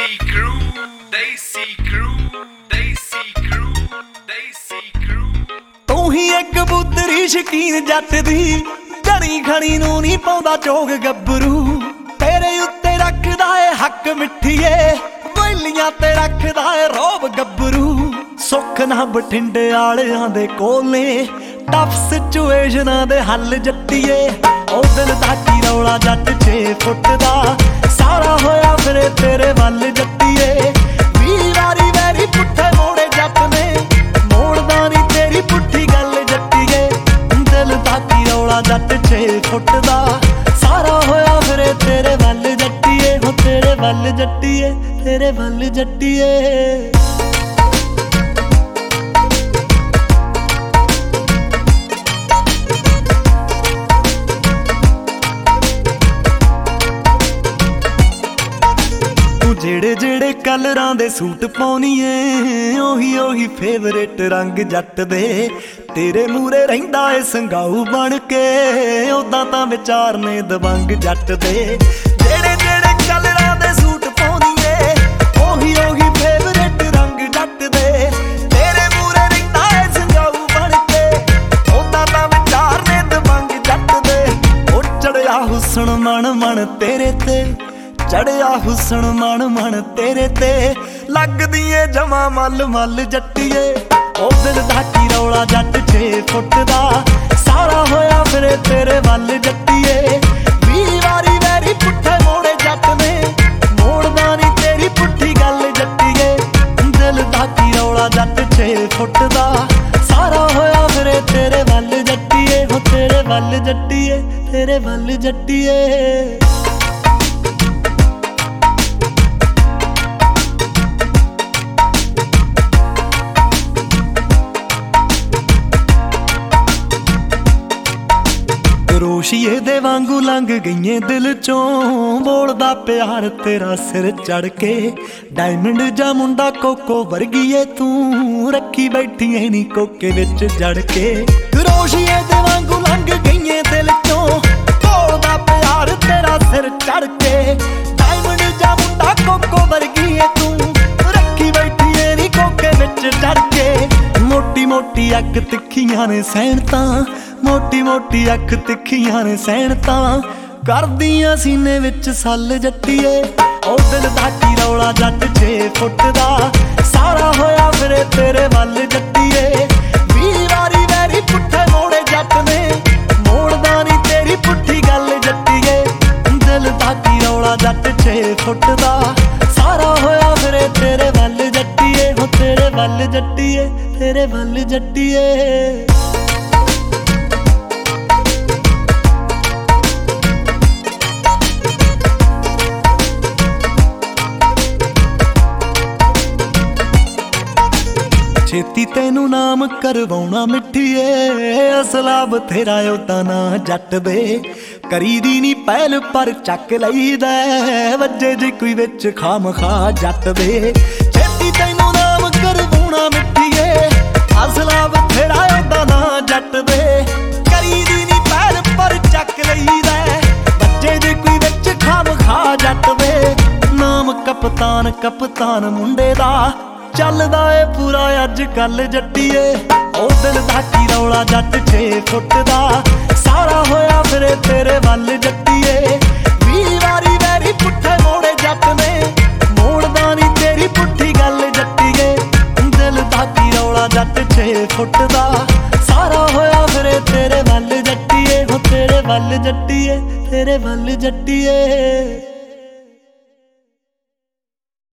Desi crew, Desi crew, Desi crew, Desi crew। ਤੂੰ ਹੀ ਇੱਕ ਕਬੂਤਰੀ ਸ਼ਕੀਨ ਜੱਟ ਦੀ, ਘਣੀ ਖਣੀ ਨੂੰ ਨਹੀਂ ਪਾਉਂਦਾ ਚੋਗ ਗੱਭਰੂ। ਤੇਰੇ ਉੱਤੇ ਰੱਖਦਾ ਏ ਹੱਕ ਮਿੱਠੀਏ, ਵੈਲੀਆਂ ਤੇ ਰੱਖਦਾ ਏ ਰੋਬ ਗੱਭਰੂ। ਸੁੱਖ ਨਾ ਬਠਿੰਡੇ ਵਾਲਿਆਂ ਦੇ ਕੋਲੇ, ਟਫ ਸਿਚੁਏਸ਼ਨਾਂ ਦੇ ਹੱਲ ਜੱਟੀਏ। ਉਹ ਦਿਲ ਦਾ ਕੀ ਰੌਲਾ ਜੱਟ 6 ਫੁੱਟ ਦਾ, ਸਾਰਾ ਹੋਇਆ ਫਿਰੇ ਤੇਰੇ ਵੱਲ ਜੱਟੀਏ। 20 ਵਾਰੀ ਵੈਰੀ ਪੁੱਠੇ ਮੋੜੇ ਜੱਟ ਨੇ, ਮੋੜਦਾ ਨੀ ਤੇਰੀ ਪੁੱਠੀ ਗੱਲ ਜੱਟੀਏ। ਦਿਲ ਦਾ ਕੀ ਰੌਲਾ ਜੱਟ 6 ਫੁੱਟ ਦਾ, ਸਾਰਾ ਹੋਇਆ ਫਿਰੇ ਤੇਰੇ ਵੱਲ ਜੱਟੀਏ। ਹੋ ਤੇਰੇ ਵੱਲ ਜੱਟੀਏ, ਤੇਰੇ ਵੱਲ ਜੱਟੀਏ। ਜਿਹੜੇ ਜਿਹੜੇ ਕਲਰਾਂ ਦੇ ਸੂਟ ਪਾਉਣੀ ਏ, ਉਹੀ ਉਹੀ ਫੇਵਰੇਟ ਰੰਗ ਜੱਟ ਦੇ। ਤੇਰੇ ਮੂਰੇ ਰਹਿੰਦਾ ਏ ਸੰਗਾਊ ਬਣ ਕੇ, ਉਦਾਂ ਤਾਂ ਵਿਚਾਰ ਨੇ ਦਬੰਗ ਜੱਟ ਦੇ। ਜਿਹੜੇ ਜਿਹੜੇ ਕਲਰਾਂ ਦੇ ਸੂਟ ਪਾਉਣੀ ਏ, ਉਹੀ ਉਹੀ ਫੇਵਰੇਟ ਰੰਗ ਜੱਟ ਦੇ। ਤੇਰੇ ਮੂਰੇ ਰਹਿੰਦਾ ਏ ਸੰਗਾਊ ਬਣ ਕੇ, ਉਦਾਂ ਤਾਂ ਵਿਚਾਰ ਨੇ ਦਬੰਗ ਜੱਟ ਦੇ। ਉਹ ਚੜਿਆ ਹੁਸਨ ਮਣ ਮਣ ਤੇਰੇ ਤੇ, ਚੜਿਆ ਹੁਸਨ ਮਣ ਮਣ ਤੇਰੇ ਤੇ, ਲੱਗਦੀ ਏ ਜਮਾ ਮੱਲ ਮੱਲ ਜੱਟੀਏ। ਉਹ ਦਿਲ ਦਾ ਕੀ ਰੌਲਾ ਜੱਟ 6 ਫੁੱਟ ਦਾ, ਸਾਰਾ ਹੋਇਆ ਫਿਰੇ ਤੇਰੇ ਵੱਲ ਜੱਟੀਏ। 20 ਵਾਰੀ ਵੈਰੀ ਪੁੱਠੇ ਮੋੜੇ ਜੱਟ ਨੇ, ਮੋੜਦਾ ਨੀ ਤੇਰੀ ਪੁੱਠੀ ਗੱਲ ਜੱਟੀਏ। ਦਿਲ ਦਾ ਕੀ ਰੌਲਾ ਜੱਟ 6 ਫੁੱਟ ਦਾ, ਸਾਰਾ ਹੋਇਆ ਫਿਰੇ ਤੇਰੇ ਵੱਲ ਜੱਟੀਏ। ਹੋ ਤੇਰੇ ਵੱਲ ਜੱਟੀਏ, ਤੇਰੇ ਵੱਲ ਜੱਟੀਏ। ਰੋਸ਼ੀਏ ਦੇ ਵਾਂਗੂ ਲੰਘ ਗਈਏ ਦਿਲ ਚੋਂ, ਬੋਲਦਾ ਪਿਆਰ ਤੇਰਾ ਸਿਰ ਚੜ ਕੇ। ਡਾਇਮੰਡ ਜਾ ਮੁੰਡਾ ਕੋਕੋ ਵਰਗੀਏ ਤੂੰ, ਰੱਖੀ ਬੈਠੀ ਐ ਨੀ ਕੋਕੇ ਵਿੱਚ ਜੜ ਕੇ। ਰੋਸ਼ੀਏ ਦੇ ਵਾਂਗੂ ਲੰਘ ਗਈਏ ਦਿਲ ਚੋਂ, ਬੋਲਦਾ ਪਿਆਰ ਤੇਰਾ ਸਿਰ ਚੜ ਕੇ। ਡਾਇਮੰਡ ਜਾ ਮੁੰਡਾ ਕੋਕੋ ਵਰਗੀਏ ਤੂੰ, ਰੱਖੀ ਬੈਠੀ ਐ ਨੀ ਕੋਕੇ ਵਿੱਚ ਜੜ ਕੇ। ਮੋਟੀ ਮੋਟੀ ਅੱਖ ਤਿੱਖੀਆਂ ਨੇ ਸੈਣਤਾਂ, ਮੋਟੀ ਮੋਟੀ ਅੱਖ ਤਿੱਖੀਆਂ ਨੇ ਸੈਣਤਾਂ, ਕਰਦੀਆਂ ਸੀਨੇ ਵਿੱਚ ਸੱਲ ਜੱਟੀਏ। ਉਹ ਦਿਲ ਦਾ ਕੀ ਰੌਲਾ ਜੱਟ 6 ਫੁੱਟ ਦਾ, ਸਾਰਾ ਹੋਇਆ ਫਿਰੇ ਤੇਰੇ ਵੱਲ ਜੱਟੀਏ। 20 ਵਾਰੀ ਵੈਰੀ ਪੁੱਠੇ ਮੋੜੇ ਜੱਟ ਨੇ, ਮੋੜਦਾ ਨੀ ਤੇਰੀ ਪੁੱਠੀ ਗੱਲ ਜੱਟੀਏ। ਦਿਲ ਦਾ ਕੀ ਰੌਲਾ ਜੱਟ 6 ਫੁੱਟ ਦਾ, ਸਾਰਾ ਹੋਇਆ ਫਿਰੇ ਤੇਰੇ ਵੱਲ ਜੱਟੀਏ। ਹੋ ਤੇਰੇ ਵੱਲ ਜੱਟੀਏ, ਤੇਰੇ ਵੱਲ ਜੱਟੀਏ। ਛੇਤੀ ਤੈਨੂੰ ਨਾਮ ਕਰਵਾਉਣਾ ਮਿੱਠੀਏ, ਅਸਲਾ ਬਥੇਰਾ ਉਹਦਾ ਨਾ ਜੱਟ ਦੇ। ਕਰੀਦੀ ਨੀ ਪਹਿਲ ਪਰ ਚੱਕ ਲਈਦਾ, ਵੱਜੇ ਜੇ ਕੋਈ ਵਿੱਚ ਖਾਮਖਾ ਜੱਟ ਦੇ। ਛੇਤੀ ਤੈਨੂੰ ਨਾਮ ਕਰਵਾਉਣਾ ਮਿੱਠੀਏ, ਅਸਲਾ ਬਥੇਰਾ ਉਹਦਾ ਨਾ ਜੱਟ ਦੇ। ਕਰੀਦੀ ਨੀ ਪਹਿਲ ਪਰ ਚੱਕ ਲਈਦਾ, ਵੱਜੇ ਜੇ ਕੋਈ ਵਿੱਚ ਖਾਮਖਾ ਜੱਟ ਦੇ। ਨਾਮ ਕਪਤਾਨ ਕਪਤਾਨ ਮੁੰਡੇ ਦਾ, ਚੱਲਦਾ ਏ ਪੂਰਾ ਅੱਜ ਕੱਲ ਜੱਟੀਏ। ਉਹ ਦਿਲ ਦਾ ਕੀ ਰੌਲਾ ਜੱਟ 6 ਫੁੱਟ ਦਾ, ਸਾਰਾ ਹੋਇਆ ਫਿਰੇ ਤੇਰੇ ਵੱਲ ਜੱਟੀਏ। 20 ਵਾਰੀ ਵੈਰੀ ਪੁੱਠੇ ਮੋੜੇ ਜੱਟ ਨੇ, ਮੋੜਦਾ ਨੀ ਤੇਰੀ ਪੁੱਠੀ ਗੱਲ ਜੱਟੀਏ। ਦਿਲ ਦਾ ਕੀ ਰੌਲਾ ਜੱਟ 6 ਫੁੱਟ ਦਾ, ਸਾਰਾ ਹੋਇਆ ਫਿਰੇ ਤੇਰੇ ਵੱਲ ਜੱਟੀਏ। ਹੋ ਤੇਰੇ ਵੱਲ ਜੱਟੀਏ, ਤੇਰੇ ਵੱਲ ਜੱਟੀਏ।